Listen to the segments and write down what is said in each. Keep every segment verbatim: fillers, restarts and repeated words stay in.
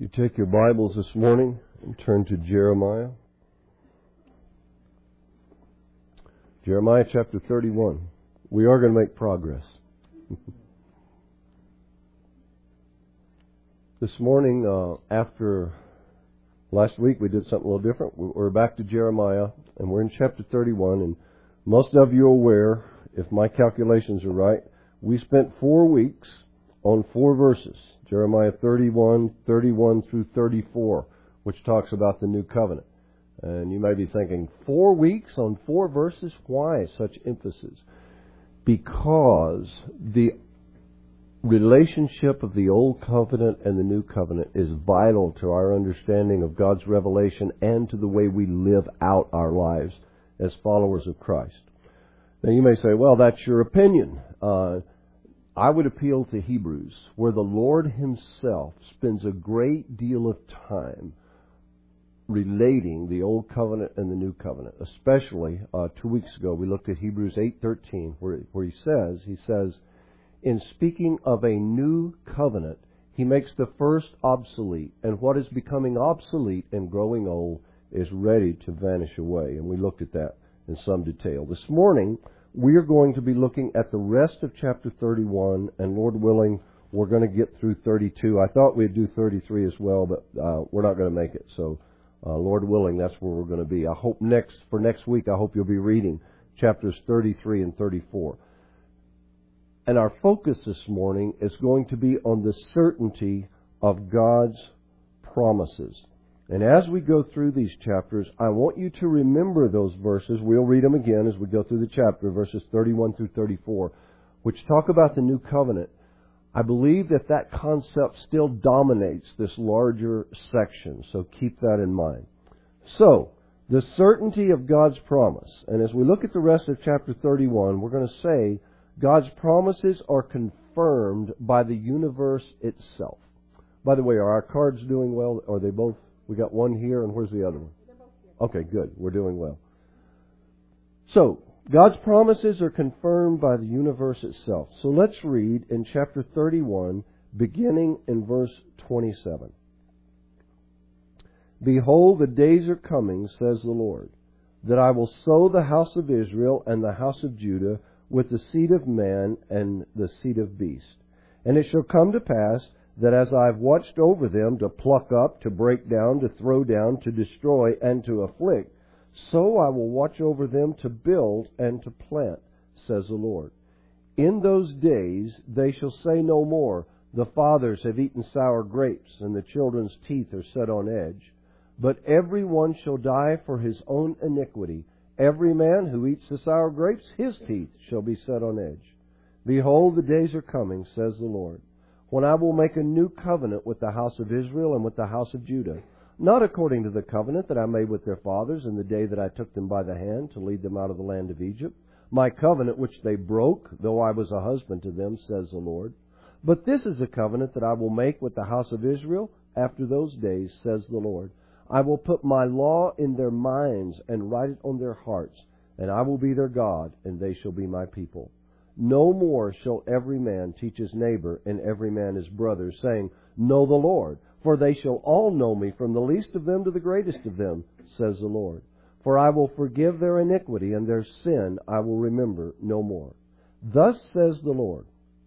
You take your Bibles this morning and turn to Jeremiah. Jeremiah chapter thirty-one. We are going to make progress. This morning, uh, after last week, we did something a little different. We're back to Jeremiah, and we're in chapter thirty-one. And most of you are aware, if my calculations are right, we spent four weeks on four verses. Jeremiah thirty-one, thirty-one through thirty-four, which talks about the new covenant. And you may be thinking, four weeks on four verses? Why such emphasis? Because the relationship of the old covenant and the new covenant is vital to our understanding of God's revelation and to the way we live out our lives as followers of Christ. Now you may say, well, that's your opinion. Uh, I would appeal to Hebrews, where the Lord Himself spends a great deal of time relating the Old Covenant and the New Covenant. Especially, uh, two weeks ago, we looked at Hebrews eight thirteen, where, where he says, he says, in speaking of a new covenant, He makes the first obsolete, and what is becoming obsolete and growing old is ready to vanish away. And we looked at that in some detail. This morning, we are going to be looking at the rest of chapter thirty-one, and Lord willing, we're going to get through thirty-two. I thought we'd do thirty-three as well, but uh, we're not going to make it. So, uh, Lord willing, that's where we're going to be. I hope next for next week, I hope you'll be reading chapters thirty-three and thirty-four. And our focus this morning is going to be on the certainty of God's promises. And as we go through these chapters, I want you to remember those verses. We'll read them again as we go through the chapter, verses thirty-one through thirty-four, which talk about the new covenant. I believe that that concept still dominates this larger section, so keep that in mind. So, the certainty of God's promise. And as we look at the rest of chapter thirty-one, we're going to say God's promises are confirmed by the universe itself. By the way, are our cards doing well? Are they both? We got one here, and where's the other one? Okay, good. We're doing well. So, God's promises are confirmed by the universe itself. So let's read in chapter thirty-one, beginning in verse twenty-seven. Behold, the days are coming, says the Lord, that I will sow the house of Israel and the house of Judah with the seed of man and the seed of beast. And it shall come to pass that as I have watched over them to pluck up, to break down, to throw down, to destroy, and to afflict, so I will watch over them to build and to plant, says the Lord. In those days they shall say no more, the fathers have eaten sour grapes, and the children's teeth are set on edge. But every one shall die for his own iniquity. Every man who eats the sour grapes, his teeth shall be set on edge. Behold, the days are coming, says the Lord, when I will make a new covenant with the house of Israel and with the house of Judah, not according to the covenant that I made with their fathers in the day that I took them by the hand to lead them out of the land of Egypt, my covenant which they broke, though I was a husband to them, says the Lord. But this is a covenant that I will make with the house of Israel after those days, says the Lord. I will put my law in their minds and write it on their hearts, and I will be their God, and they shall be my people. No more shall every man teach his neighbor and every man his brother, saying, Know the Lord, for they shall all know me, from the least of them to the greatest of them, says the Lord. For I will forgive their iniquity, and their sin I will remember no more. Thus says the Lord,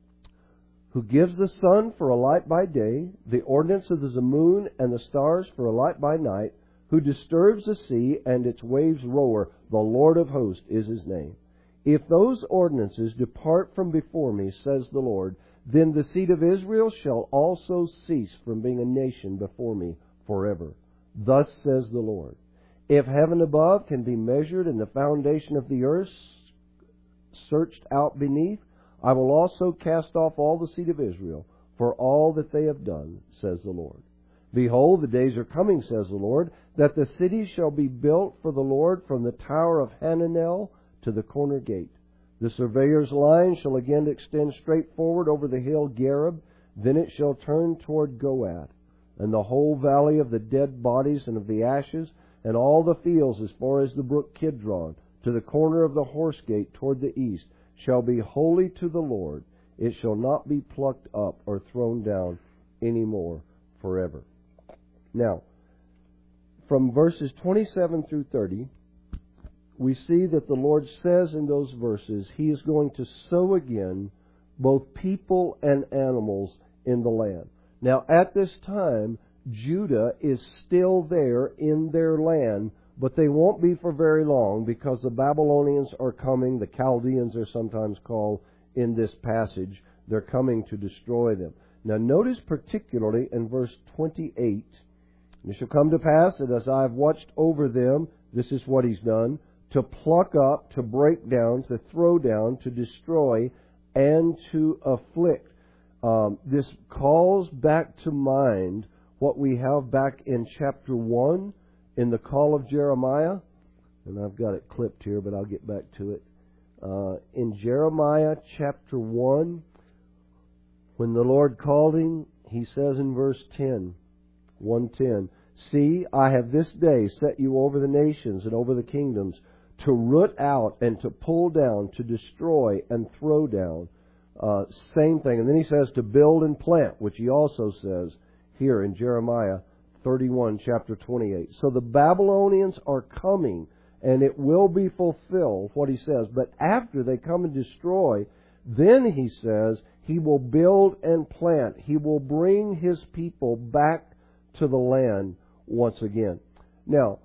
who gives the sun for a light by day, the ordinance of the moon and the stars for a light by night, who disturbs the sea and its waves roar, the Lord of hosts is His name. If those ordinances depart from before me, says the Lord, then the seed of Israel shall also cease from being a nation before me forever. Thus says the Lord. If heaven above can be measured and the foundation of the earth searched out beneath, I will also cast off all the seed of Israel for all that they have done, says the Lord. Behold, the days are coming, says the Lord, that the city shall be built for the Lord from the tower of Hananel to the corner gate. The surveyor's line shall again extend straight forward over the hill Gareb, then it shall turn toward Goad, and the whole valley of the dead bodies and of the ashes, and all the fields as far as the brook Kidron, to the corner of the horse gate toward the east, shall be holy to the Lord. It shall not be plucked up or thrown down any more forever. Now, from verses twenty-seven through thirty, we see that the Lord says in those verses He is going to sow again both people and animals in the land. Now, at this time, Judah is still there in their land, but they won't be for very long because the Babylonians are coming. The Chaldeans are sometimes called in this passage. They're coming to destroy them. Now, notice particularly in verse twenty-eight, "It shall come to pass that as I have watched over them," this is what He's done, "to pluck up, to break down, to throw down, to destroy, and to afflict." Um, this calls back to mind what we have back in chapter one in the call of Jeremiah. And I've got it clipped here, but I'll get back to it. Uh, in Jeremiah chapter one, when the Lord called him, He says in verse ten, one ten, "See, I have this day set you over the nations and over the kingdoms, to root out and to pull down, to destroy and throw down." Uh, same thing. And then He says to build and plant, which He also says here in Jeremiah thirty-one, chapter twenty-eight. So the Babylonians are coming, and it will be fulfilled, what He says. But after they come and destroy, then He says He will build and plant. He will bring His people back to the land once again. Now,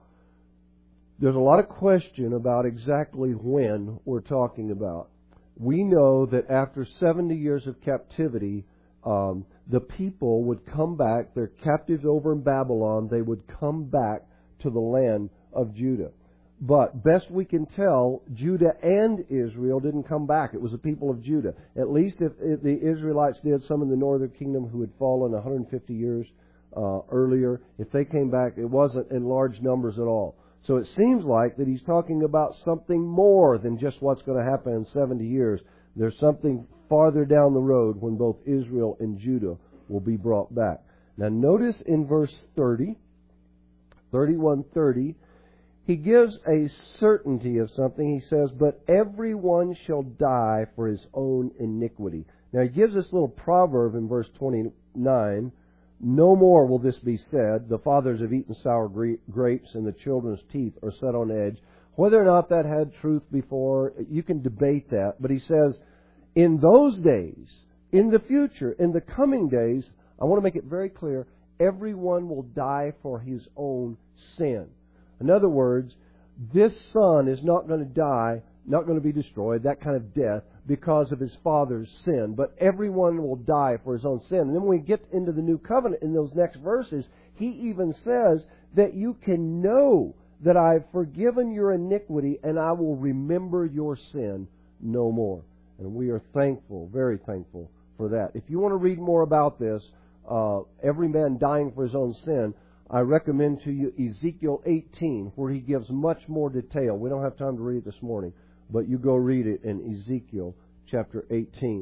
there's a lot of question about exactly when we're talking about. We know that after seventy years of captivity, um, the people would come back. They're captives over in Babylon. They would come back to the land of Judah. But best we can tell, Judah and Israel didn't come back. It was the people of Judah. At least if, if the Israelites did, some in the northern kingdom who had fallen one hundred fifty years uh, earlier, if they came back, it wasn't in large numbers at all. So it seems like that He's talking about something more than just what's going to happen in seventy years. There's something farther down the road when both Israel and Judah will be brought back. Now notice in verse thirty, thirty-one thirty, He gives a certainty of something. He says, "But everyone shall die for his own iniquity." Now He gives this little proverb in verse twenty-nine. "No more will this be said, the fathers have eaten sour grapes and the children's teeth are set on edge." Whether or not that had truth before, you can debate that. But He says, in those days, in the future, in the coming days, I want to make it very clear, everyone will die for his own sin. In other words, this son is not going to die, not going to be destroyed, that kind of death, because of his father's sin. But everyone will die for his own sin. And then when we get into the new covenant in those next verses, He even says that you can know that I've forgiven your iniquity and I will remember your sin no more. And we are thankful, very thankful for that. If you want to read more about this, uh, every man dying for his own sin, I recommend to you Ezekiel eighteen, where he gives much more detail. We don't have time to read it this morning, but you go read it in Ezekiel chapter eighteen.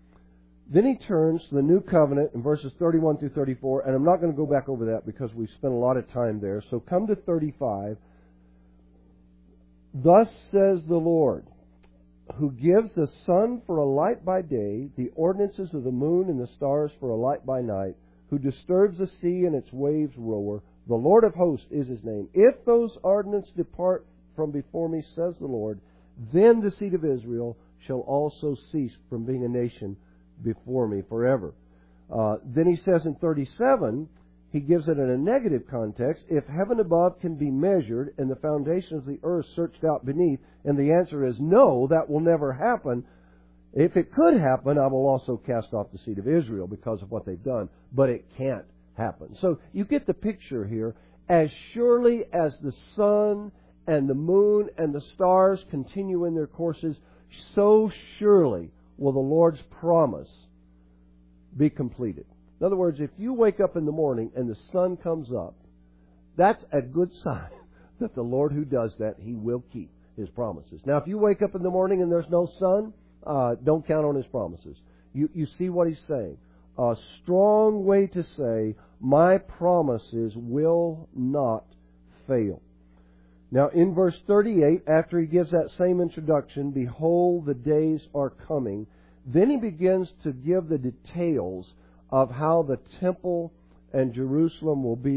Then he turns to the new covenant in verses thirty-one through thirty-four, and I'm not going to go back over that because we've spent a lot of time there. So come to thirty-five. "Thus says the Lord, who gives the sun for a light by day, the ordinances of the moon and the stars for a light by night, who disturbs the sea and its waves roar. The Lord of hosts is His name. If those ordinances depart from before me, says the Lord, then the seed of Israel shall also cease from being a nation before me forever." Uh, then he says in thirty-seven, he gives it in a negative context, "If heaven above can be measured and the foundations of the earth searched out beneath," and the answer is no, that will never happen. "If it could happen, I will also cast off the seed of Israel because of what they've done." But it can't happen. So you get the picture here. As surely as the sun and the moon and the stars continue in their courses, so surely will the Lord's promise be completed. In other words, if you wake up in the morning and the sun comes up, that's a good sign that the Lord who does that, He will keep His promises. Now, if you wake up in the morning and there's no sun, uh, don't count on His promises. You, you see what He's saying. A strong way to say, my promises will not fail. Now, in verse thirty-eight, after he gives that same introduction, "Behold, the days are coming," then he begins to give the details of how the temple and Jerusalem will be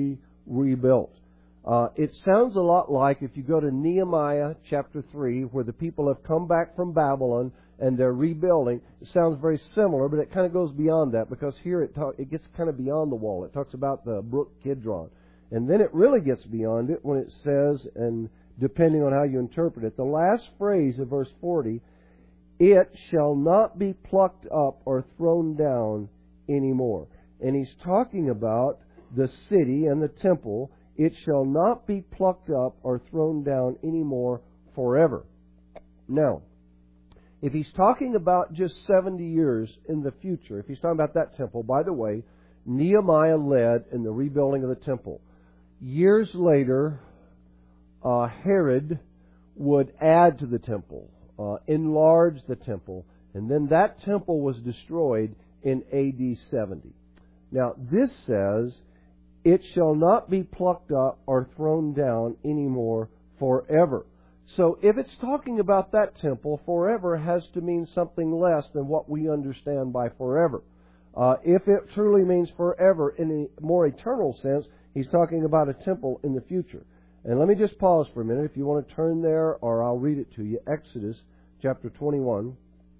rebuilt. Uh, it sounds a lot like if you go to Nehemiah chapter three, where the people have come back from Babylon and they're rebuilding. It sounds very similar, but it kind of goes beyond that, because here it talk, it gets kind of beyond the wall. It talks about the brook Kidron. And then it really gets beyond it when it says, and depending on how you interpret it, the last phrase of verse forty, it shall not be plucked up or thrown down anymore. And he's talking about the city and the temple. It shall not be plucked up or thrown down anymore forever. Now, if he's talking about just seventy years in the future, if he's talking about that temple, by the way, Nehemiah led in the rebuilding of the temple. Years later, uh, Herod would add to the temple, uh, enlarge the temple, and then that temple was destroyed in A D seventy. Now, this says, it shall not be plucked up or thrown down anymore forever. So if it's talking about that temple, forever has to mean something less than what we understand by forever. Uh, if it truly means forever in a more eternal sense, he's talking about a temple in the future. And let me just pause for a minute if you want to turn there, or I'll read it to you. Exodus chapter twenty-one.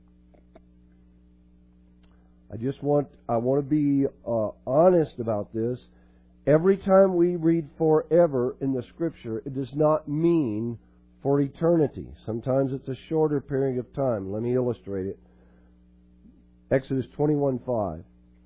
I just want, I want to be uh, honest about this. Every time we read forever in the Scripture, it does not mean for eternity. Sometimes it's a shorter period of time. Let me illustrate it. Exodus twenty-one five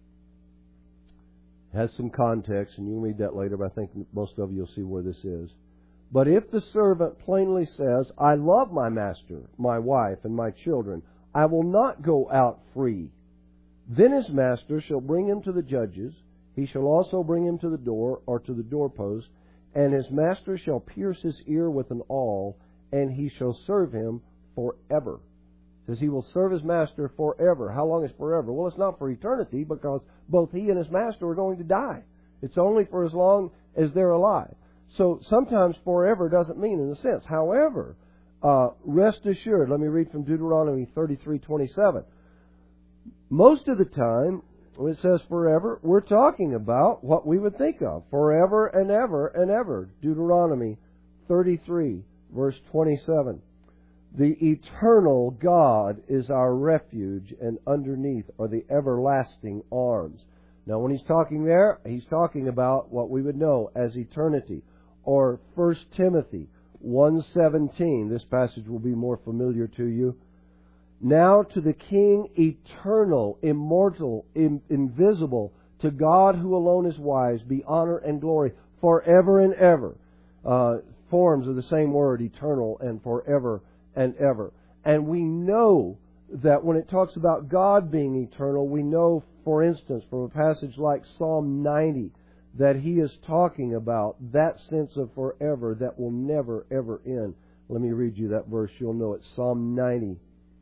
has some context, and you can read that later, but I think most of you will see where this is. But if the servant plainly says, I love my master, my wife, and my children, I will not go out free. Then his master shall bring him to the judges. He shall also bring him to the door, or to the doorpost, and his master shall pierce his ear with an awl, and he shall serve him forever. It says he will serve his master forever. How long is forever? Well, it's not for eternity, because both he and his master are going to die. It's only for as long as they're alive. So sometimes forever doesn't mean in a sense. However, uh, rest assured, let me read from Deuteronomy thirty-three twenty-seven. Most of the time, when it says forever, we're talking about what we would think of. Forever and ever and ever. Deuteronomy thirty-three, verse twenty-seven. The eternal God is our refuge, and underneath are the everlasting arms. Now, when he's talking there, he's talking about what we would know as eternity. Or First Timothy one seventeen. This passage will be more familiar to you. Now to the King, eternal, immortal, in, invisible, to God who alone is wise, be honor and glory forever and ever. Uh, forms of the same word, eternal and forever and ever. And we know that when it talks about God being eternal, we know, for instance, from a passage like Psalm ninety, that he is talking about that sense of forever that will never, ever end. Let me read you that verse. You'll know it. Psalm ninety.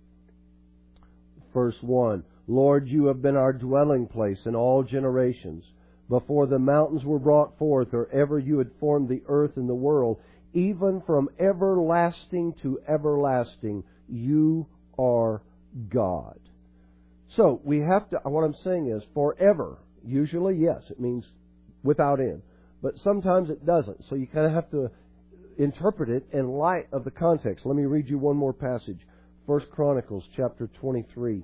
Verse one, Lord, you have been our dwelling place in all generations. Before the mountains were brought forth, or ever you had formed the earth and the world, even from everlasting to everlasting, you are God. So, we have to, what I'm saying is, forever, usually, yes, it means without end. But sometimes it doesn't. So you kind of have to interpret it in light of the context. Let me read you one more passage. First Chronicles chapter twenty-three.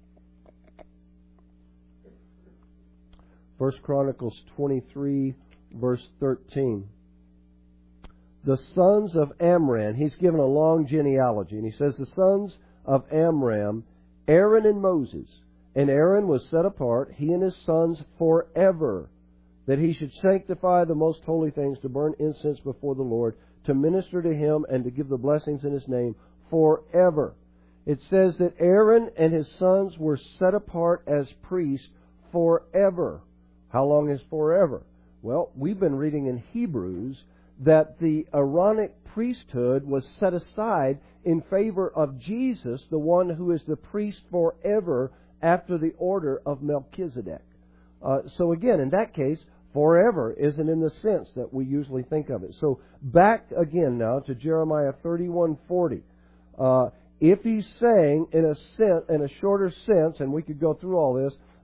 First Chronicles twenty-three, verse thirteen. The sons of Amram, he's given a long genealogy, and he says the sons of Amram, Aaron and Moses. And Aaron was set apart, he and his sons, forever, that he should sanctify the most holy things, to burn incense before the Lord, to minister to him, and to give the blessings in his name forever. It says that Aaron and his sons were set apart as priests forever. How long is forever? Well, we've been reading in Hebrews that the Aaronic priesthood was set aside in favor of Jesus, the one who is the priest forever after the order of Melchizedek. Uh, so again, in that case, forever isn't in the sense that we usually think of it. So back again now to Jeremiah thirty-one forty. Uh, if he's saying in a sense, in a shorter sense, and we could go through all this,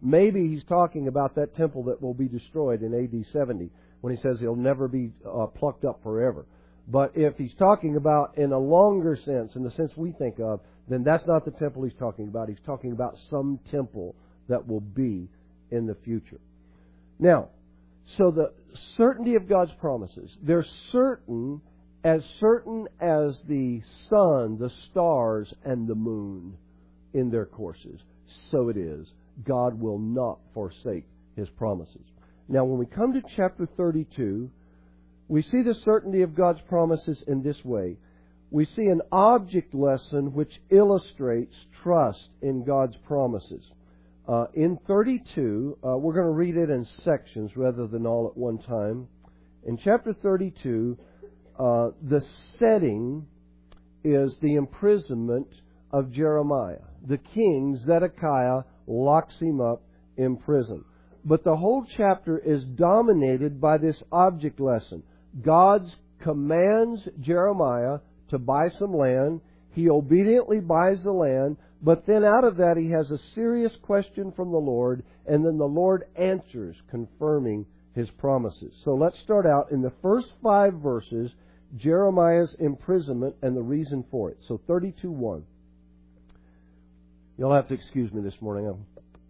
maybe he's talking about that temple that will be destroyed in A D seventy when he says he'll never be uh, plucked up forever. But if he's talking about in a longer sense, in the sense we think of, then that's not the temple he's talking about. He's talking about some temple that will be in the future. Now, so the certainty of God's promises, they're certain, as certain as the sun, the stars, and the moon in their courses. So it is. God will not forsake His promises. Now, when we come to chapter thirty-two, we see the certainty of God's promises in this way. We see an object lesson which illustrates trust in God's promises. Uh, in thirty-two, uh, we're going to read it in sections rather than all at one time. In chapter thirty-two, uh, the setting is the imprisonment of Jeremiah. The king, Zedekiah, locks him up in prison. But the whole chapter is dominated by this object lesson. God commands Jeremiah to buy some land. He obediently buys the land, but then out of that he has a serious question from the Lord, and then the Lord answers, confirming His promises. So let's start out in the first five verses, Jeremiah's imprisonment and the reason for it. So thirty-two one. You'll have to excuse me this morning. I'm,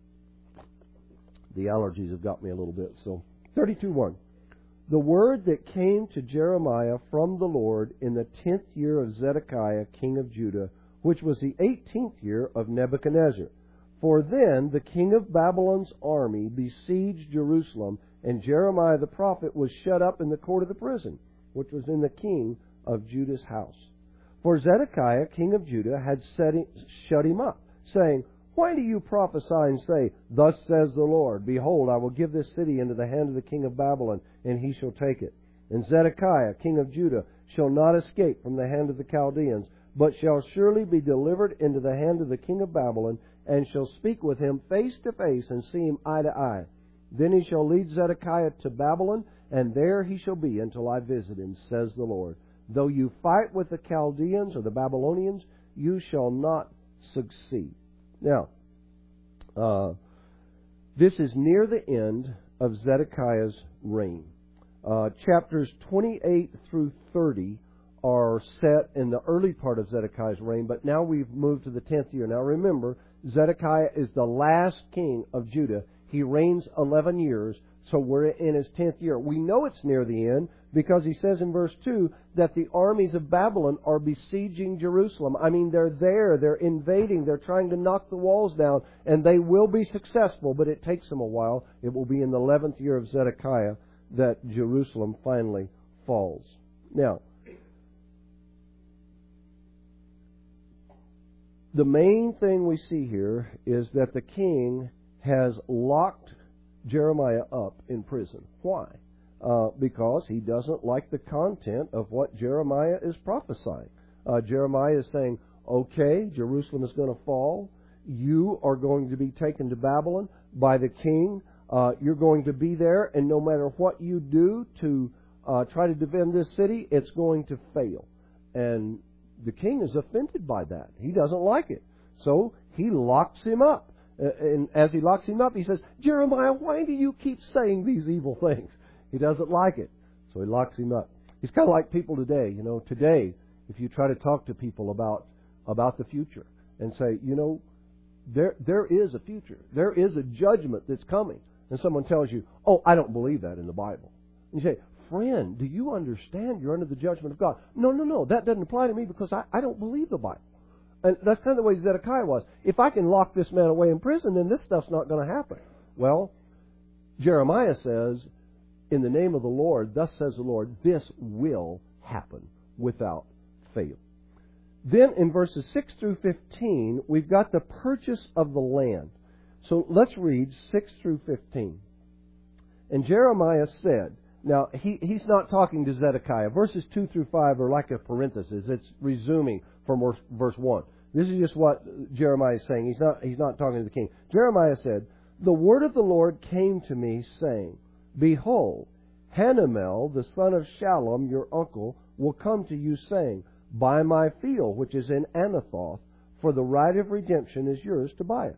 the allergies have got me a little bit. So thirty-two one. The word that came to Jeremiah from the Lord in the tenth year of Zedekiah, king of Judah, which was the eighteenth year of Nebuchadnezzar. For then the king of Babylon's army besieged Jerusalem, and Jeremiah the prophet was shut up in the court of the prison, which was in the king of Judah's house. For Zedekiah, king of Judah, had set him, shut him up, saying, Why do you prophesy and say, Thus says the Lord, Behold, I will give this city into the hand of the king of Babylon, and he shall take it. And Zedekiah, king of Judah, shall not escape from the hand of the Chaldeans, but shall surely be delivered into the hand of the king of Babylon, and shall speak with him face to face, and see him eye to eye. Then he shall lead Zedekiah to Babylon, and there he shall be until I visit him, says the Lord. Though you fight with the Chaldeans or the Babylonians, you shall not succeed. Now, uh, this is near the end of Zedekiah's reign. Uh, chapters twenty-eight through thirty are set in the early part of Zedekiah's reign, but now we've moved to the tenth year. Now remember, Zedekiah is the last king of Judah. He reigns eleven years, so we're in his tenth year. We know it's near the end because he says in verse two that the armies of Babylon are besieging Jerusalem. I mean, they're there, they're invading, they're trying to knock the walls down, and they will be successful, but it takes them a while. It will be in the eleventh year of Zedekiah that Jerusalem finally falls. Now, the main thing we see here is that the king has locked Jeremiah up in prison. Why? Uh, because he doesn't like the content of what Jeremiah is prophesying. Uh, Jeremiah is saying, okay, Jerusalem is going to fall. You are going to be taken to Babylon by the king. Uh, you're going to be there, and no matter what you do to uh, try to defend this city, it's going to fail. And the king is offended by that. He doesn't like it. So he locks him up. Uh, and as he locks him up, he says, Jeremiah, why do you keep saying these evil things? He doesn't like it. So he locks him up. He's kind of like people today. You know, today, if you try to talk to people about about the future and say, you know, there there is a future. There is a judgment that's coming. And someone tells you, oh, I don't believe that in the Bible. And you say, friend, do you understand you're under the judgment of God? No, no, no, that doesn't apply to me because I, I don't believe the Bible. And that's kind of the way Zedekiah was. If I can lock this man away in prison, then this stuff's not going to happen. Well, Jeremiah says, in the name of the Lord, thus says the Lord, this will happen without fail. Then in verses six through fifteen, we've got the purchase of the land. So let's read six through fifteen. And Jeremiah said, now he, he's not talking to Zedekiah. Verses two through five are like a parenthesis. It's resuming from verse, verse one. This is just what Jeremiah is saying. He's not, he's not talking to the king. Jeremiah said, the word of the Lord came to me, saying, Behold, Hanamel, the son of Shallum, your uncle, will come to you, saying, Buy my field, which is in Anathoth, for the right of redemption is yours to buy it.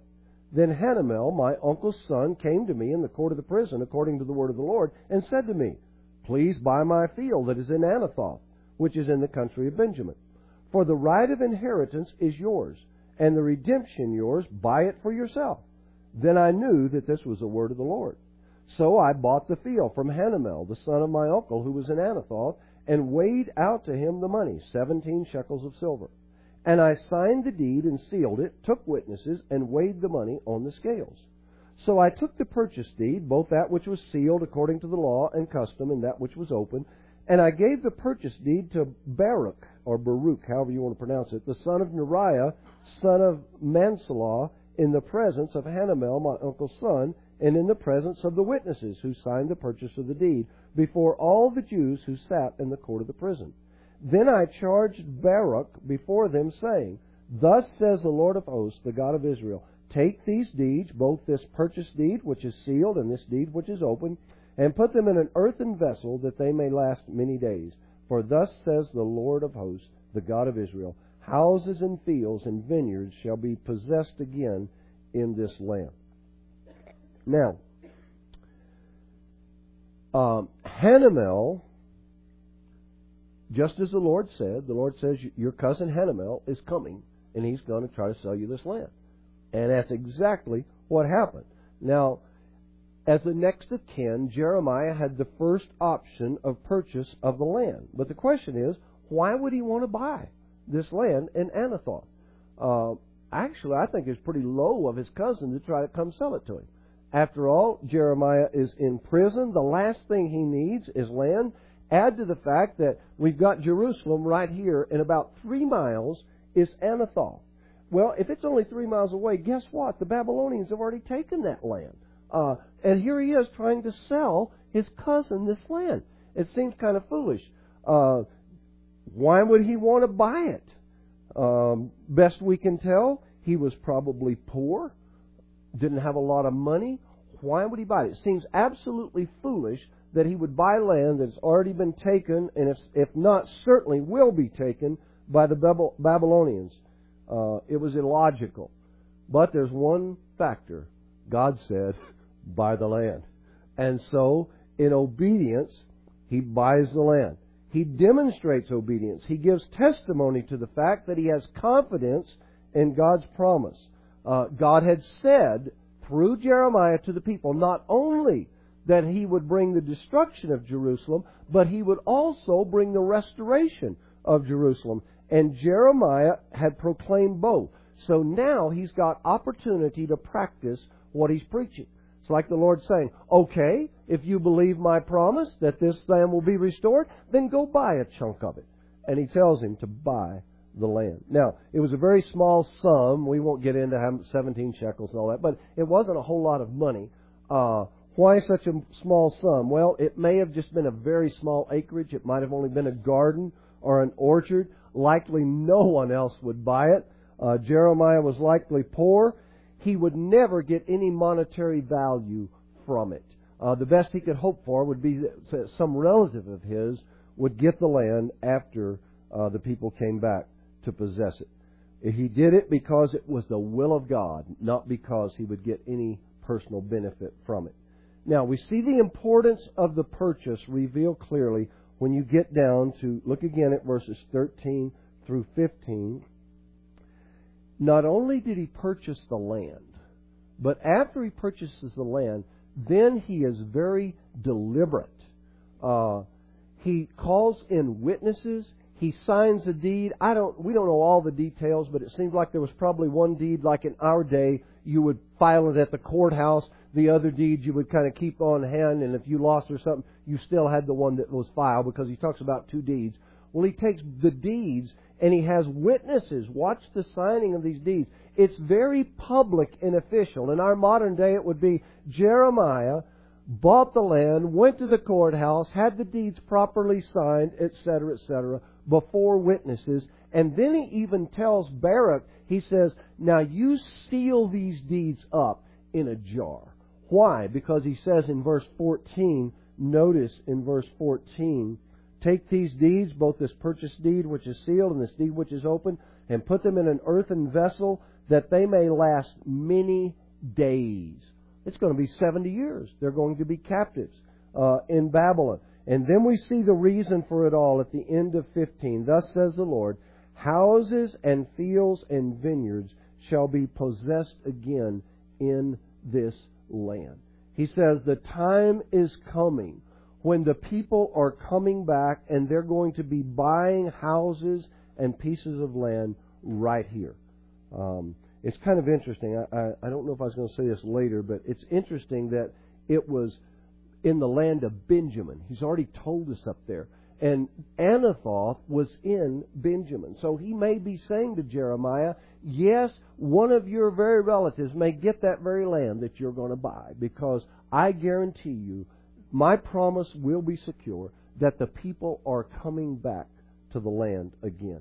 Then Hanamel, my uncle's son, came to me in the court of the prison, according to the word of the Lord, and said to me, Please buy my field that is in Anathoth, which is in the country of Benjamin. For the right of inheritance is yours, and the redemption yours. Buy it for yourself. Then I knew that this was the word of the Lord. So I bought the field from Hanamel, the son of my uncle, who was in Anathoth, and weighed out to him the money, seventeen shekels of silver. And I signed the deed and sealed it, took witnesses, and weighed the money on the scales. So I took the purchase deed, both that which was sealed according to the law and custom, and that which was open, and I gave the purchase deed to Baruch, or Baruch, however you want to pronounce it, the son of Neriah, son of Mansalah, in the presence of Hanamel, my uncle's son, and in the presence of the witnesses who signed the purchase of the deed, before all the Jews who sat in the court of the prison. Then I charged Baruch before them, saying, Thus says the Lord of hosts, the God of Israel, Take these deeds, both this purchase deed which is sealed and this deed which is open, and put them in an earthen vessel, that they may last many days. For thus says the Lord of hosts, the God of Israel, Houses and fields and vineyards shall be possessed again in this land. Now, um, Hanamel, just as the Lord said, the Lord says, your cousin Hanamel is coming, and he's going to try to sell you this land. And that's exactly what happened. Now, as the next of kin, Jeremiah had the first option of purchase of the land. But the question is, why would he want to buy this land in Anathoth? Uh, actually, I think it's pretty low of his cousin to try to come sell it to him. After all, Jeremiah is in prison. The last thing he needs is land. Add to the fact that we've got Jerusalem right here, and about three miles is Anathoth. Well, if it's only three miles away, guess what? The Babylonians have already taken that land. Uh, and here he is trying to sell his cousin this land. It seems kind of foolish. Uh, why would he want to buy it? Um, best we can tell, he was probably poor, didn't have a lot of money. Why would he buy it? It seems absolutely foolish that he would buy land that's already been taken, and if, if not, certainly will be taken by the Babylonians. Uh, it was illogical. But there's one factor. God said, buy the land. And so, in obedience, he buys the land. He demonstrates obedience. He gives testimony to the fact that he has confidence in God's promise. Uh, God had said through Jeremiah to the people not only that he would bring the destruction of Jerusalem, but he would also bring the restoration of Jerusalem. And Jeremiah had proclaimed both. So now he's got opportunity to practice what he's preaching. It's like the Lord saying, okay, if you believe my promise that this land will be restored, then go buy a chunk of it. And he tells him to buy the land. Now, it was a very small sum. We won't get into having seventeen shekels and all that, but it wasn't a whole lot of money. Uh, why such a small sum? Well, it may have just been a very small acreage. It might have only been a garden or an orchard. Likely no one else would buy it. Uh, Jeremiah was likely poor. He would never get any monetary value from it. Uh, the best he could hope for would be that some relative of his would get the land after uh, the people came back to possess it. He did it because it was the will of God, not because he would get any personal benefit from it. Now, we see the importance of the purchase revealed clearly when you get down to, look again at verses thirteen through fifteen. Not only did he purchase the land, but after he purchases the land, then he is very deliberate. Uh, he calls in witnesses. He signs a deed. I don't. We don't know all the details, but it seems like there was probably one deed, like in our day, you would file it at the courthouse. The other deed you would kind of keep on hand, and if you lost or something, you still had the one that was filed, because he talks about two deeds. Well, he takes the deeds and he has witnesses. Watch the signing of these deeds. It's very public and official. In our modern day, it would be Jeremiah bought the land, went to the courthouse, had the deeds properly signed, et cetera, et cetera, before witnesses. And then he even tells Baruch, he says, now you seal these deeds up in a jar. Why? Because he says in verse fourteen, notice in verse fourteen, take these deeds, both this purchase deed which is sealed and this deed which is open, and put them in an earthen vessel, that they may last many days. It's going to be seventy years. They're going to be captives uh, in Babylon. And then we see the reason for it all at the end of fifteen. Thus says the Lord, houses and fields and vineyards shall be possessed again in this land. He says the time is coming when the people are coming back and they're going to be buying houses and pieces of land right here. Um, it's kind of interesting. I, I, I don't know if I was going to say this later, but it's interesting that it was in the land of Benjamin. He's already told us up there. And Anathoth was in Benjamin. So he may be saying to Jeremiah, yes, one of your very relatives may get that very land that you're going to buy, because I guarantee you my promise will be secure that the people are coming back to the land again.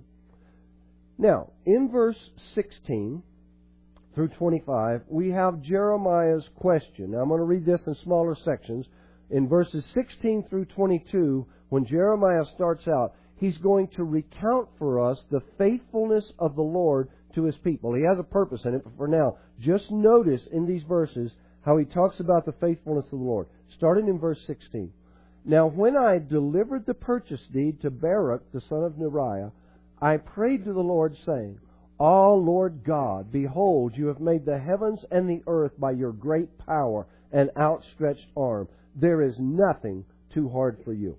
Now, in verse sixteen through twenty-five, we have Jeremiah's question. Now, I'm going to read this in smaller sections. In verses sixteen through twenty-two, when Jeremiah starts out, he's going to recount for us the faithfulness of the Lord to His people. He has a purpose in it, but for now, just notice in these verses how he talks about the faithfulness of the Lord. Starting in verse sixteen. Now, when I delivered the purchase deed to Baruch, the son of Neriah, I prayed to the Lord, saying, Ah, Lord God, behold, you have made the heavens and the earth by your great power and outstretched arm. There is nothing too hard for you.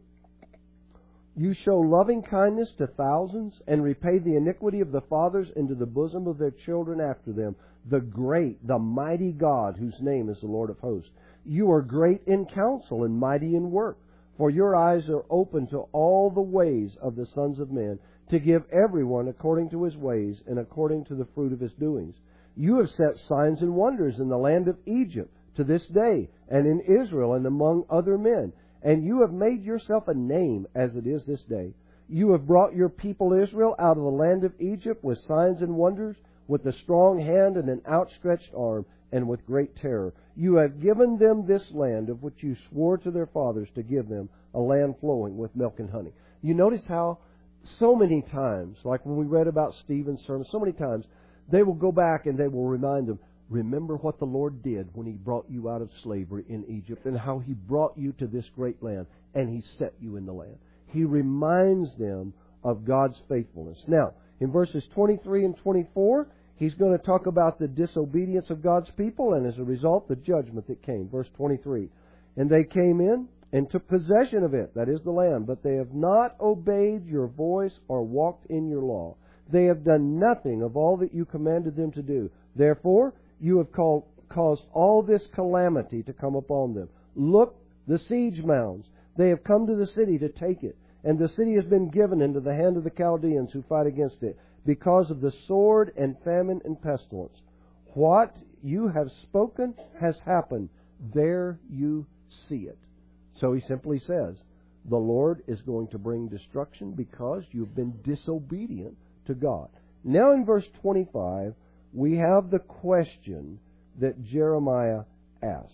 You show loving kindness to thousands and repay the iniquity of the fathers into the bosom of their children after them. The great, the mighty God, whose name is the Lord of hosts. You are great in counsel and mighty in work, for your eyes are open to all the ways of the sons of men, to give everyone according to his ways and according to the fruit of his doings. You have set signs and wonders in the land of Egypt to this day, and in Israel and among other men. And you have made yourself a name as it is this day. You have brought your people Israel out of the land of Egypt with signs and wonders, with a strong hand and an outstretched arm, and with great terror. You have given them this land of which you swore to their fathers to give them, a land flowing with milk and honey. You notice how so many times, like when we read about Stephen's sermon, so many times they will go back and they will remind them, remember what the Lord did when He brought you out of slavery in Egypt, and how He brought you to this great land, and He set you in the land. He reminds them of God's faithfulness. Now, in verses twenty-three and twenty-four, he's going to talk about the disobedience of God's people, and as a result, the judgment that came. Verse twenty-three, and they came in and took possession of it, that is the land, but they have not obeyed your voice or walked in your law. They have done nothing of all that you commanded them to do. Therefore, you have called, caused all this calamity to come upon them. Look, the siege mounds. They have come to the city to take it, and the city has been given into the hand of the Chaldeans who fight against it, because of the sword and famine and pestilence. What you have spoken has happened. There you see it. So he simply says, the Lord is going to bring destruction because you've been disobedient to God. Now in verse twenty-five, we have the question that Jeremiah asked.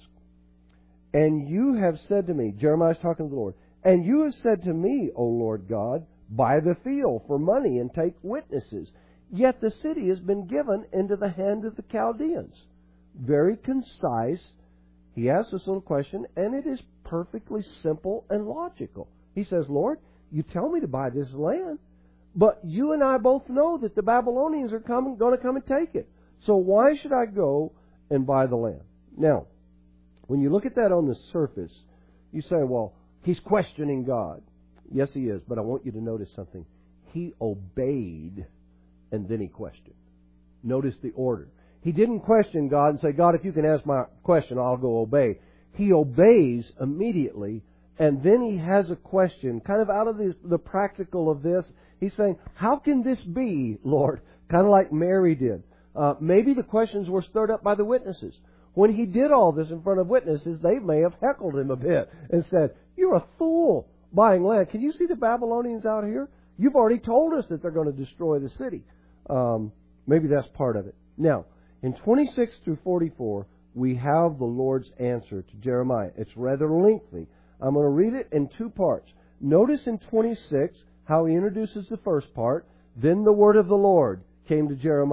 And you have said to me, Jeremiah's talking to the Lord, and you have said to me, O Lord God, buy the field for money and take witnesses. Yet the city has been given into the hand of the Chaldeans. Very concise. He asks this little question, and it is perfectly simple and logical. He says, Lord, you tell me to buy this land, but you and I both know that the Babylonians are coming, going to come and take it. So why should I go and buy the land? Now, when you look at that on the surface, you say, well, he's questioning God. Yes, he is, but I want you to notice something. He obeyed, and then he questioned. Notice the order. He didn't question God and say, God, if you can answer my question, I'll go obey. He obeys immediately, and then he has a question, kind of out of the, the practical of this. He's saying, how can this be, Lord? Kind of like Mary did. Uh, maybe the questions were stirred up by the witnesses. When he did all this in front of witnesses, they may have heckled him a bit and said, you're a fool buying land. Can you see the Babylonians out here? You've already told us that they're going to destroy the city. Um, maybe that's part of it. Now, in twenty-six through forty-four, we have the Lord's answer to Jeremiah. It's rather lengthy. I'm going to read it in two parts. Notice in twenty-six how he introduces the first part. Then the word of the Lord came to Jeremiah.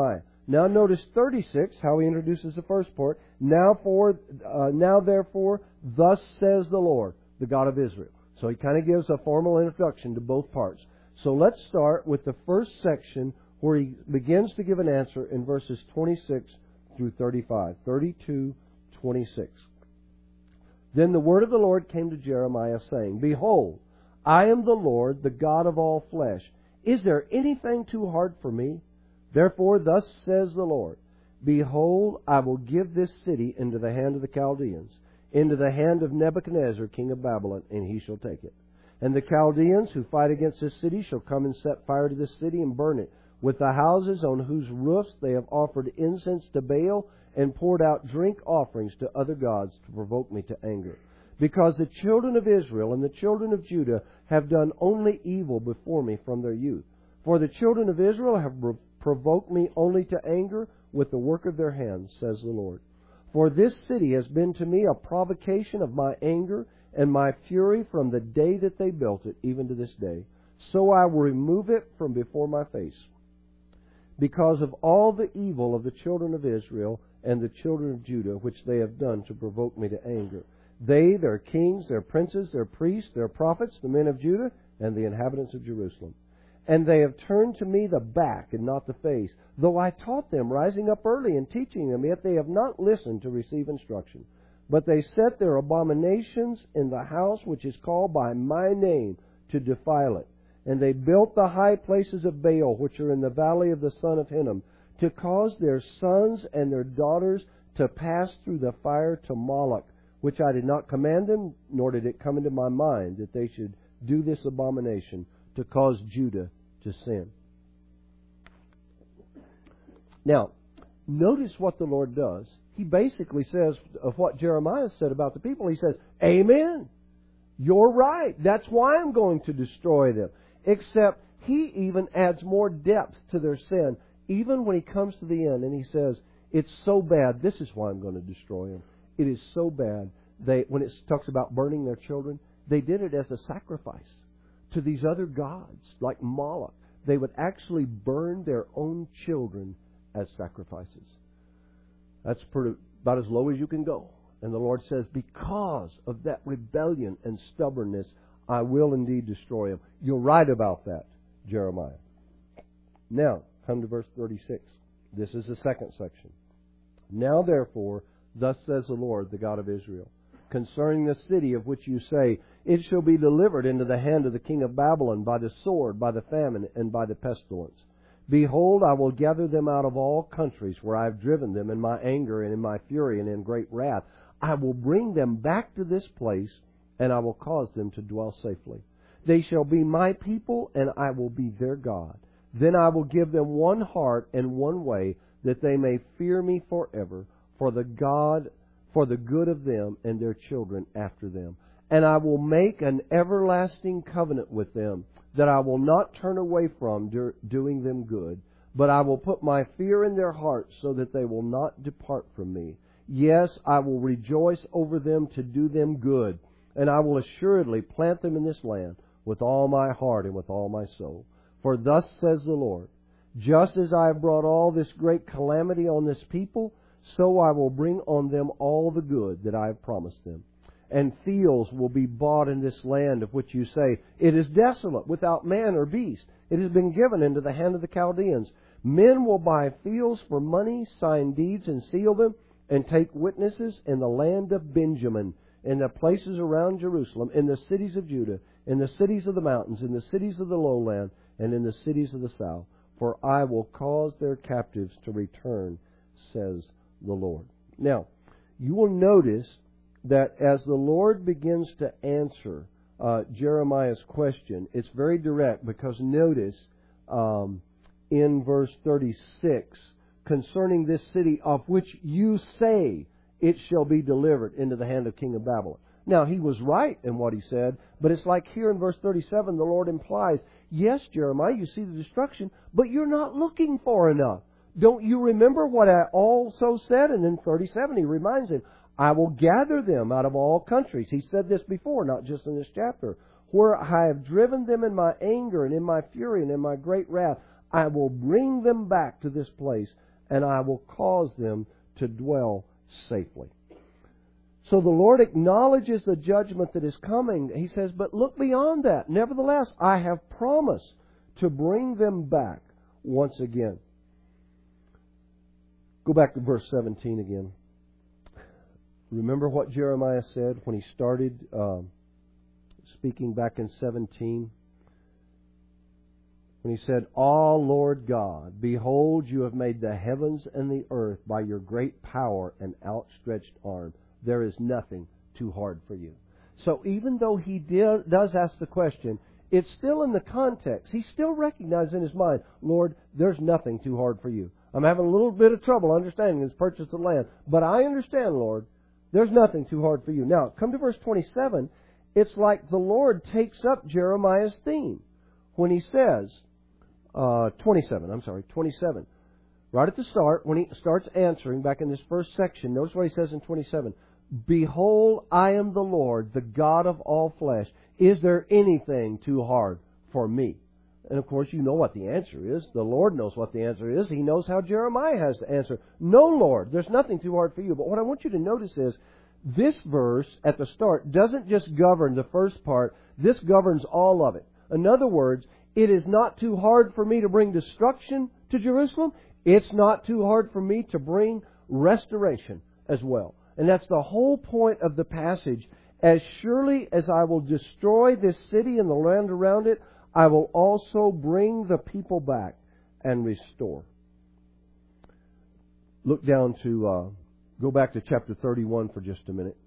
Now notice thirty-six, how he introduces the first part. Now for, uh, now therefore, thus says the Lord, the God of Israel. So he kind of gives a formal introduction to both parts. So let's start with the first section where he begins to give an answer in verses twenty-six through thirty-five. thirty-two, twenty-six. Then the word of the Lord came to Jeremiah, saying, Behold, I am the Lord, the God of all flesh. Is there anything too hard for me? Therefore, thus says the Lord, Behold, I will give this city into the hand of the Chaldeans, into the hand of Nebuchadnezzar, king of Babylon, and he shall take it. And the Chaldeans who fight against this city shall come and set fire to this city and burn it, with the houses on whose roofs they have offered incense to Baal and poured out drink offerings to other gods to provoke me to anger. Because the children of Israel and the children of Judah have done only evil before me from their youth. For the children of Israel have provoked me only to anger with the work of their hands, says the Lord. For this city has been to me a provocation of my anger and my fury from the day that they built it, even to this day. So I will remove it from before my face. Because of all the evil of the children of Israel and the children of Judah, which they have done to provoke me to anger. They, their kings, their princes, their priests, their prophets, the men of Judah, and the inhabitants of Jerusalem. And they have turned to me the back and not the face, though I taught them, rising up early and teaching them, yet they have not listened to receive instruction. But they set their abominations in the house which is called by my name to defile it. And they built the high places of Baal, which are in the valley of the son of Hinnom, to cause their sons and their daughters to pass through the fire to Moloch, which I did not command them, nor did it come into my mind that they should do this abomination to cause Judah to sin. Now, notice what the Lord does. He basically says of what Jeremiah said about the people. He says, Amen. You're right. That's why I'm going to destroy them. Except he even adds more depth to their sin, even when he comes to the end and he says, it's so bad, this is why I'm going to destroy them. It is so bad. They, when it talks about burning their children, they did it as a sacrifice to these other gods, like Moloch. They would actually burn their own children as sacrifices. That's pretty, about as low as you can go. And the Lord says, because of that rebellion and stubbornness, I will indeed destroy them. You're right about that, Jeremiah. Now, come to verse thirty-six. This is the second section. Now, therefore, thus says the Lord, the God of Israel, concerning the city of which you say, it shall be delivered into the hand of the king of Babylon by the sword, by the famine, and by the pestilence. Behold, I will gather them out of all countries where I have driven them in my anger and in my fury and in great wrath. I will bring them back to this place, and I will cause them to dwell safely. They shall be my people, and I will be their God. Then I will give them one heart and one way, that they may fear me forever, for the God, for the good of them and their children after them. And I will make an everlasting covenant with them, that I will not turn away from do, doing them good, but I will put my fear in their hearts, so that they will not depart from me. Yes, I will rejoice over them to do them good, and I will assuredly plant them in this land with all my heart and with all my soul. For thus says the Lord, just as I have brought all this great calamity on this people, so I will bring on them all the good that I have promised them. And fields will be bought in this land of which you say, it is desolate, without man or beast. It has been given into the hand of the Chaldeans. Men will buy fields for money, sign deeds and seal them, and take witnesses in the land of Benjamin, in the places around Jerusalem, in the cities of Judah, in the cities of the mountains, in the cities of the lowland, and in the cities of the south. For I will cause their captives to return, says the Lord. Now, you will notice that as the Lord begins to answer uh, Jeremiah's question, it's very direct, because notice um, in verse thirty-six, concerning this city of which you say it shall be delivered into the hand of king of Babylon. Now, he was right in what he said, but it's like here in verse thirty-seven, the Lord implies, yes, Jeremiah, you see the destruction, but you're not looking for enough. Don't you remember what I also said? And in thirty-seven, he reminds him, I will gather them out of all countries. He said this before, not just in this chapter. Where I have driven them in my anger and in my fury and in my great wrath, I will bring them back to this place, and I will cause them to dwell safely. So the Lord acknowledges the judgment that is coming. He says, but look beyond that. Nevertheless, I have promised to bring them back once again. Go back to verse seventeen again. Remember what Jeremiah said when he started um, speaking back in seventeen? When he said, Ah, Lord God, behold, you have made the heavens and the earth by your great power and outstretched arm. There is nothing too hard for you. So even though he did, does ask the question, it's still in the context. He still recognizes in his mind, Lord, there's nothing too hard for you. I'm having a little bit of trouble understanding this purchase of land. But I understand, Lord, there's nothing too hard for you. Now, come to verse twenty-seven. It's like the Lord takes up Jeremiah's theme when he says, uh, twenty-seven, I'm sorry, twenty-seven. Right at the start, when he starts answering, back in this first section, notice what he says in twenty-seven. Behold, I am the Lord, the God of all flesh. Is there anything too hard for me? And of course, you know what the answer is. The Lord knows what the answer is. He knows how Jeremiah has to answer. No, Lord, there's nothing too hard for you. But what I want you to notice is, this verse at the start doesn't just govern the first part. This governs all of it. In other words, it is not too hard for me to bring destruction to Jerusalem. It's not too hard for me to bring restoration as well. And that's the whole point of the passage. As surely as I will destroy this city and the land around it, I will also bring the people back and restore. Look down to, uh, go back to chapter thirty-one for just a minute.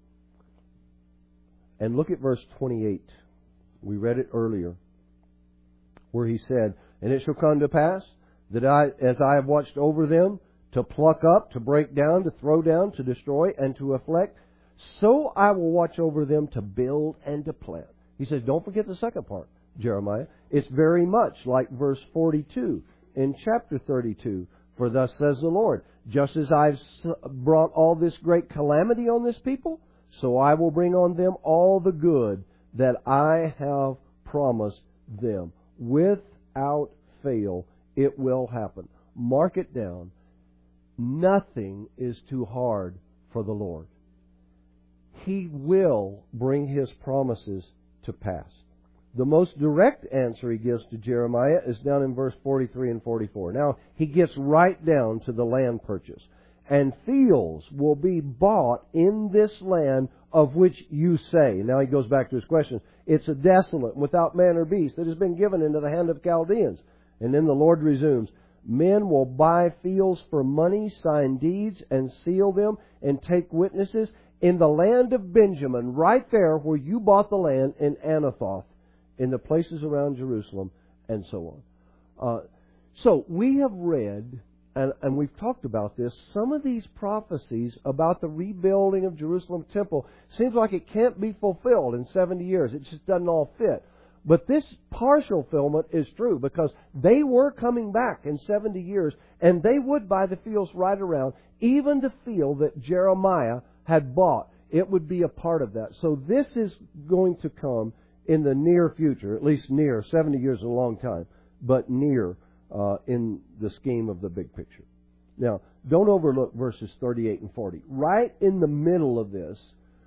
And look at verse twenty-eight. We read it earlier, where he said, And it shall come to pass that I, as I have watched over them, to pluck up, to break down, to throw down, to destroy, and to afflict, so I will watch over them to build and to plant. He says, don't forget the second part, Jeremiah. It's very much like verse forty-two in chapter thirty-two. For thus says the Lord, just as I've brought all this great calamity on this people, so I will bring on them all the good that I have promised them. Without fail, it will happen. Mark it down. Nothing is too hard for the Lord. He will bring His promises to pass. The most direct answer He gives to Jeremiah is down in verse forty-three and forty-four. Now, He gets right down to the land purchase. And fields will be bought in this land of which you say. Now He goes back to His questions. It's a desolate, without man or beast, that has been given into the hand of Chaldeans. And then the Lord resumes, Men will buy fields for money, sign deeds, and seal them, and take witnesses in the land of Benjamin, right there where you bought the land in Anathoth, in the places around Jerusalem, and so on. Uh, so we have read, and, and we've talked about this, some of these prophecies about the rebuilding of Jerusalem temple seems like it can't be fulfilled in seventy years. It just doesn't all fit. But this partial fulfillment is true, because they were coming back in seventy years, and they would buy the fields right around, even the field that Jeremiah had bought. It would be a part of that. So this is going to come in the near future, at least near. seventy years is a long time, but near uh, in the scheme of the big picture. Now, don't overlook verses thirty-eight and forty. Right in the middle of this,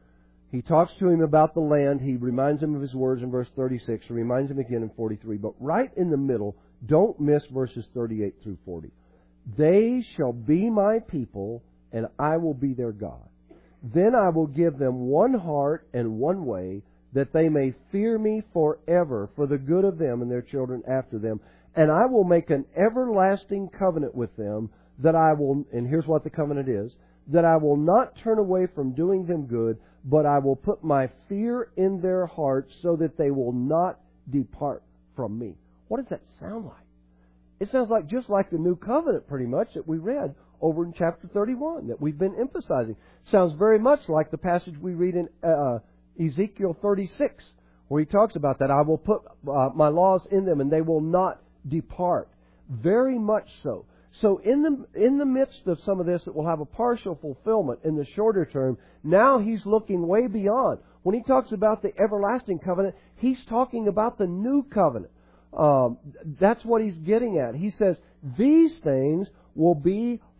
He talks to him about the land. He reminds him of His words in verse thirty-six. He reminds him again in forty-three. But right in the middle, don't miss verses thirty-eight through forty. They shall be my people, and I will be their God. Then I will give them one heart and one way, that they may fear me forever for the good of them and their children after them. And I will make an everlasting covenant with them, that I will, and here's what the covenant is, that I will not turn away from doing them good, but I will put my fear in their hearts so that they will not depart from me. What does that sound like? It sounds like just like the new covenant, pretty much, that we read over in chapter thirty-one, that we've been emphasizing. Sounds very much like the passage we read in uh, Ezekiel thirty-six, where he talks about that. I will put uh, my laws in them, and they will not depart. Very much so. So in the in the midst of some of this that will have a partial fulfillment in the shorter term, now He's looking way beyond. When He talks about the everlasting covenant, He's talking about the new covenant. Um, that's what He's getting at. He says, these things will be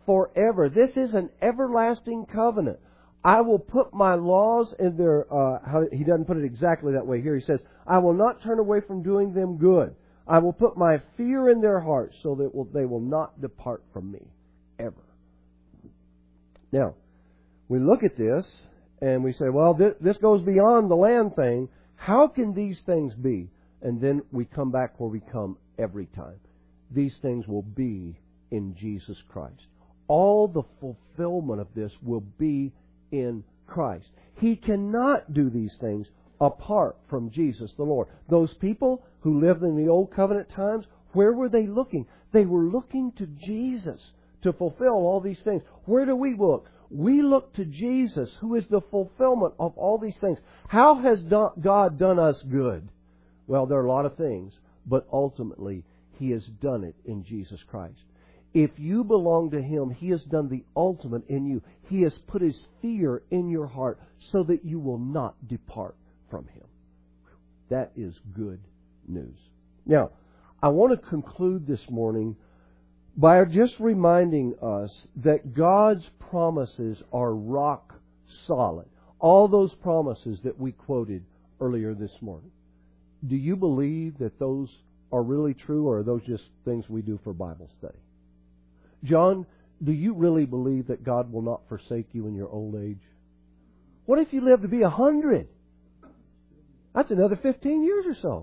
forever. This is an everlasting covenant. I will put my laws in their, uh, how, he doesn't put it exactly that way here. He says, I will not turn away from doing them good. I will put my fear in their hearts so that will, they will not depart from me ever. Now, we look at this and we say, well, this, this goes beyond the land thing. How can these things be? And then we come back where we come every time. These things will be in Jesus Christ. All the fulfillment of this will be in Christ. He cannot do these things apart from Jesus the Lord. Those people who lived in the Old Covenant times, where were they looking? They were looking to Jesus to fulfill all these things. Where do we look? We look to Jesus, who is the fulfillment of all these things. How has God done us good? Well, there are a lot of things, but ultimately, He has done it in Jesus Christ. If you belong to Him, He has done the ultimate in you. He has put His fear in your heart so that you will not depart from Him. That is good news. Now, I want to conclude this morning by just reminding us that God's promises are rock solid. All those promises that we quoted earlier this morning. Do you believe that those are really true, or are those just things we do for Bible study? John, do you really believe that God will not forsake you in your old age? What if you live to be a hundred? That's another fifteen years or so.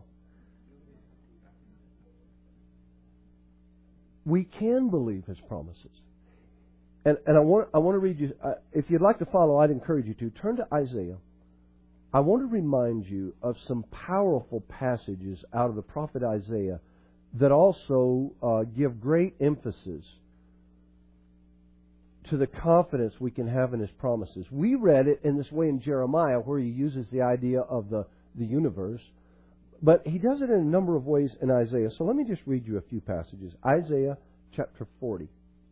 We can believe His promises. And, and I want I want to read you, uh, if you'd like to follow, I'd encourage you to. Turn to Isaiah. I want to remind you of some powerful passages out of the prophet Isaiah that also uh, give great emphasis to the confidence we can have in His promises. We read it in this way in Jeremiah, where he uses the idea of the, the universe. But he does it in a number of ways in Isaiah. So let me just read you a few passages. Isaiah chapter forty.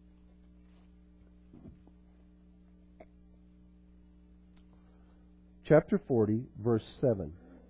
Chapter forty, verse seven.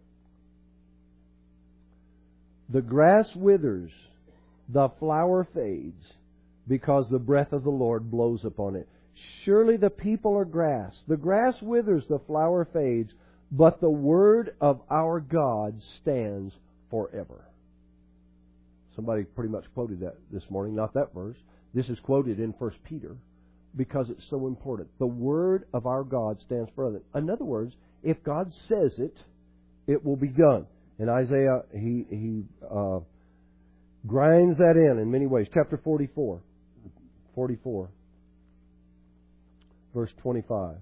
The grass withers, the flower fades, because the breath of the Lord blows upon it. Surely the people are grass. The grass withers, the flower fades, but the word of our God stands forever. Somebody pretty much quoted that this morning, not that verse. This is quoted in First Peter because it's so important. The word of our God stands forever. In other words, if God says it, it will be done. In Isaiah, he, he uh, grinds that in in many ways. Chapter forty-four. forty-four. Verse twenty-five.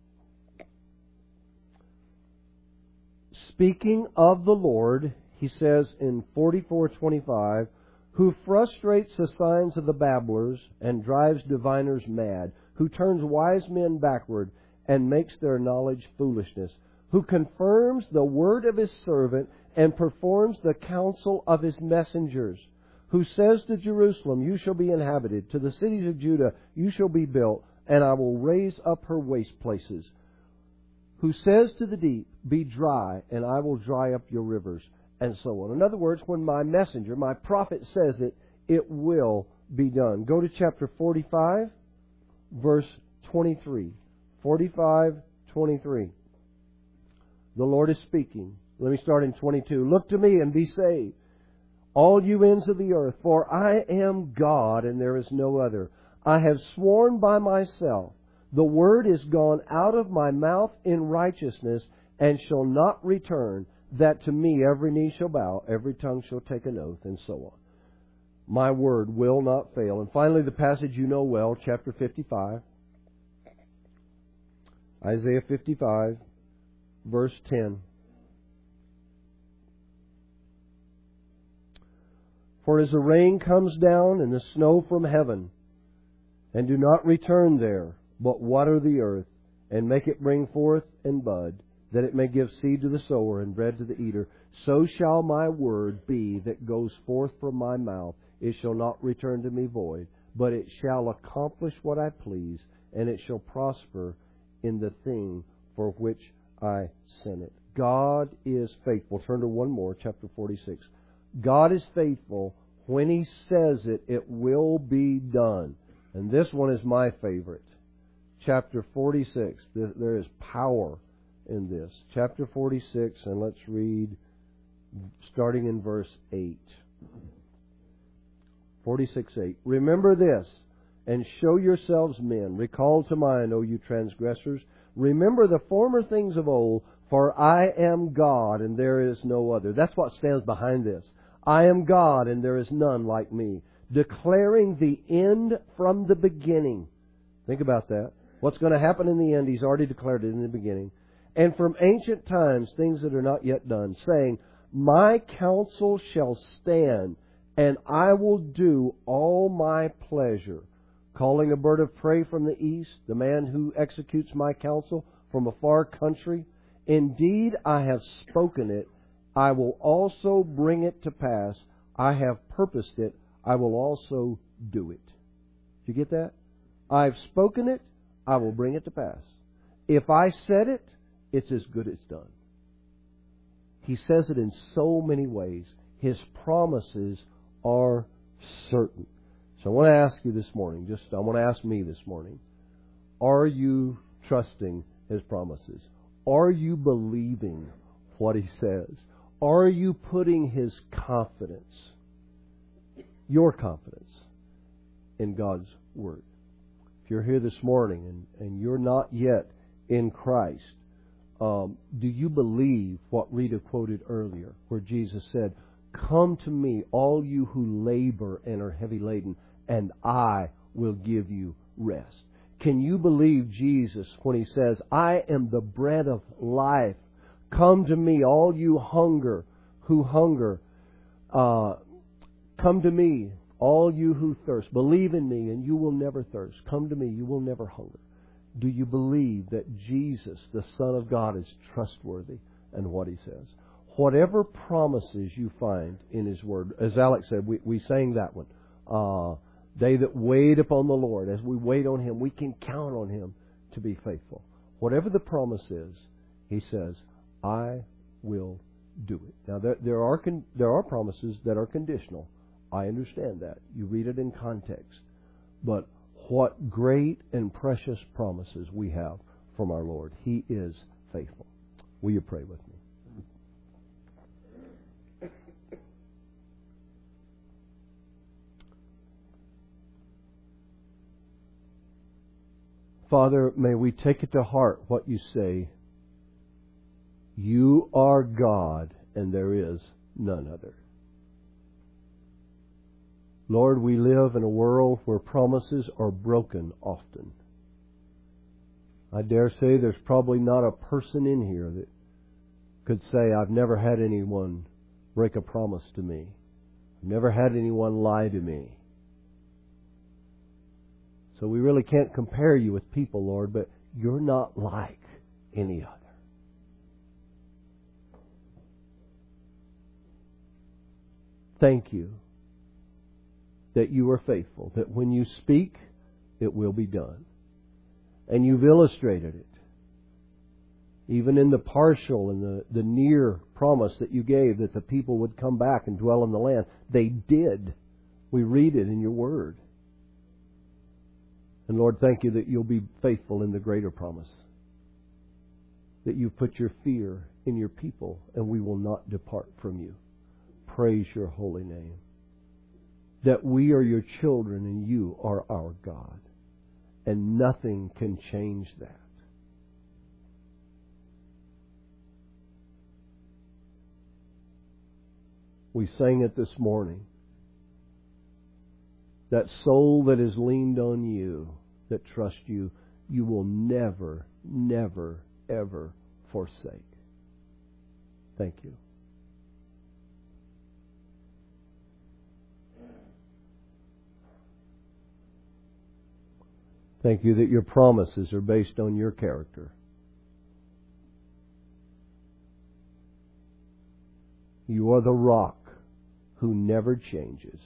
Speaking of the Lord, he says in forty-four twenty-five, who frustrates the signs of the babblers and drives diviners mad, who turns wise men backward and makes their knowledge foolishness, who confirms the word of His servant and performs the counsel of His messengers, who says to Jerusalem, you shall be inhabited, to the cities of Judah, you shall be built, and I will raise up her waste places, who says to the deep, be dry, and I will dry up your rivers, and so on. In other words, when my messenger, my prophet says it, it will be done. Go to chapter forty-five, verse twenty-three. forty-five, twenty-three. The Lord is speaking. Let me start in twenty-two. Look to me and be saved, all you ends of the earth, for I am God and there is no other. I have sworn by myself, the word is gone out of my mouth in righteousness and shall not return, that to me every knee shall bow, every tongue shall take an oath, and so on. My word will not fail. And finally, the passage you know well, chapter fifty-five. Isaiah fifty-five, verse ten. For as the rain comes down and the snow from heaven, and do not return there, but water the earth, and make it bring forth and bud, that it may give seed to the sower and bread to the eater, so shall my word be that goes forth from my mouth. It shall not return to me void, but it shall accomplish what I please, and it shall prosper in the thing for which I sent it. God is faithful. Turn to one more, chapter forty-six. God is faithful. When He says it, it will be done. And this one is my favorite. Chapter forty-six. There is power in this. Chapter forty-six, and let's read starting in verse eight. forty-six eight. Remember this, and show yourselves men. Recall to mind, O you transgressors. Remember the former things of old, for I am God, and there is no other. That's what stands behind this. I am God, and there is none like me. Declaring the end from the beginning. Think about that. What's going to happen in the end, He's already declared it in the beginning. And from ancient times, things that are not yet done, saying, My counsel shall stand, and I will do all my pleasure. Calling a bird of prey from the east, the man who executes my counsel from a far country. Indeed, I have spoken it. I will also bring it to pass. I have purposed it. I will also do it. Did you get that? I've spoken it. I will bring it to pass. If I said it, it's as good as done. He says it in so many ways. His promises are certain. So I want to ask you this morning, just I want to ask me this morning, are you trusting His promises? Are you believing what He says? Are you putting His confidence, your confidence, in God's Word? If you're here this morning and, and you're not yet in Christ, um, do you believe what Rita quoted earlier, where Jesus said, Come to me, all you who labor and are heavy laden, and I will give you rest. Can you believe Jesus when He says, I am the bread of life. Come to me, all you hunger, who hunger. Uh, come to me, all you who thirst. Believe in me, and you will never thirst. Come to me, you will never hunger. Do you believe that Jesus, the Son of God, is trustworthy in what He says? Whatever promises you find in His Word, as Alex said, we, we sang that one. Uh, they that wait upon the Lord, as we wait on Him, we can count on Him to be faithful. Whatever the promise is, He says, I will do it. Now, there, there are con- there are promises that are conditional. I understand that. You read it in context. But what great and precious promises we have from our Lord. He is faithful. Will you pray with me? Father, may we take it to heart what you say. You are God, and there is none other. Lord, we live in a world where promises are broken often. I dare say there's probably not a person in here that could say, I've never had anyone break a promise to me. I've never had anyone lie to me. So we really can't compare you with people, Lord, but you're not like any other. Thank you that you are faithful, that when you speak, it will be done. And you've illustrated it. Even in the partial and the, the near promise that you gave that the people would come back and dwell in the land. They did. We read it in your Word. And Lord, thank you that you'll be faithful in the greater promise. That you've put your fear in your people and we will not depart from you. Praise your holy name. That we are your children and you are our God. And nothing can change that. We sang it this morning. That soul that is leaned on you, that trusts you, you will never, never, ever forsake. Thank you. Thank you that your promises are based on your character. You are the rock who never changes.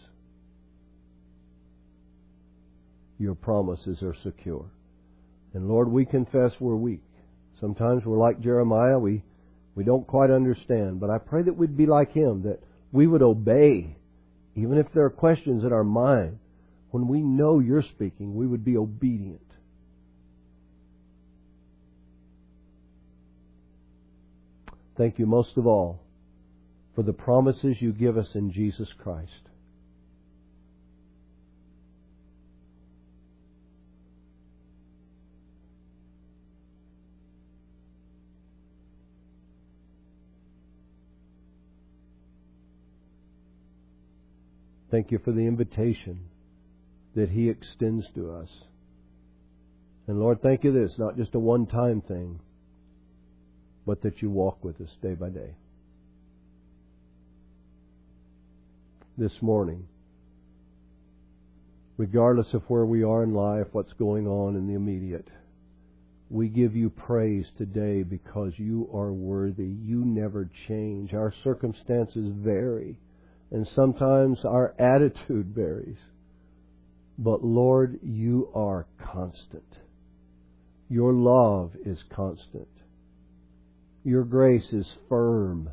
Your promises are secure. And Lord, we confess we're weak. Sometimes we're like Jeremiah. We, we don't quite understand. But I pray that we'd be like him, that we would obey, even if there are questions in our mind. when we know You're speaking, we would be obedient. Thank You most of all for the promises You give us in Jesus Christ. Thank You for the invitation that He extends to us. And Lord, thank You that it's not just a one-time thing, but that You walk with us day by day. This morning, regardless of where we are in life, what's going on in the immediate, we give You praise today because You are worthy. You never change. Our circumstances vary. And sometimes our attitude varies. But Lord, You are constant. Your love is constant. Your grace is firm.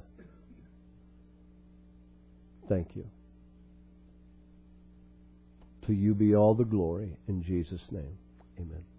Thank You. To You be all the glory. In Jesus' name, amen.